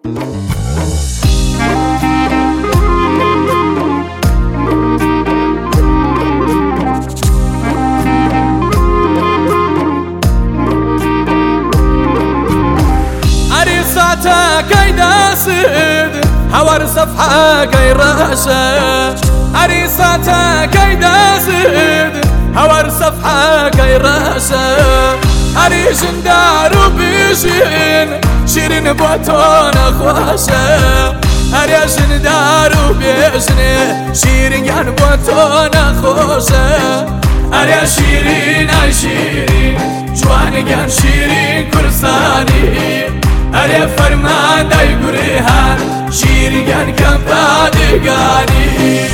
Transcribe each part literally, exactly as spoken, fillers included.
عريساتك يداسد هور صفحة كيراشة عريساتك يداسد هور صفحة كيراشة عريشن دارو بيشين شيرين بوتون أخواشة عريشن دارو بيشين شيرين يان بوتون أخواشة عريا شيرين أي شيرين جوان يان شيرين كرساني عريا فرمان داي قريهان شيرين يان كم بادقاني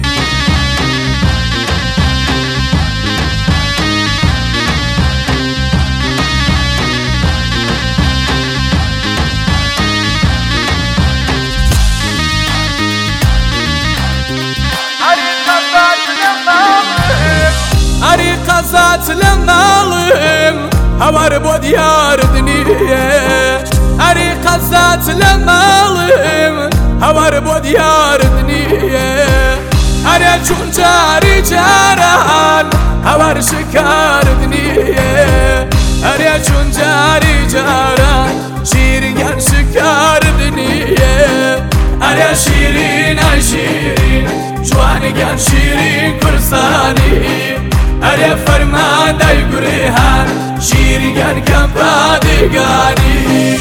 عريقة ذات لمالهم هوار بو ديار دنيا عريقة ذات لمالهم هوار بو ديار دنيا عريا چون جاري جاران هوار شكار دنيا عريا چون جاري جاران شيرين شكار دنيا عريا شيرين اي شيرين جواني شيرين كرساني عريا فرمان داي قريهان شيرين كم بادقاني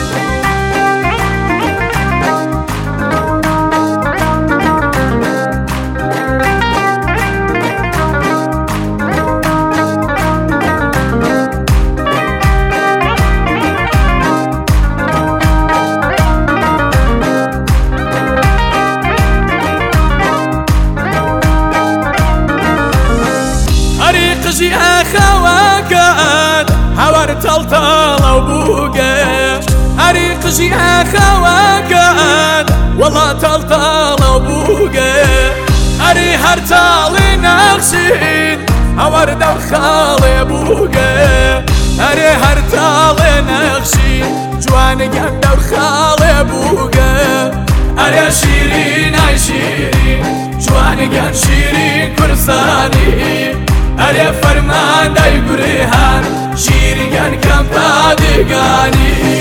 جي أخواكات هور تلطل وبوقة أريق جي أخواكات والله تلطل وبوقة أري هرتالي نخشين هور دور خالي بوقة أري هرتالي نخشين جواني كان دور خالي بوقة أري شيرين أي شيرين جواني كان شيرين كرساني عريا فرمان داي قريهان شيرين كم بادقاني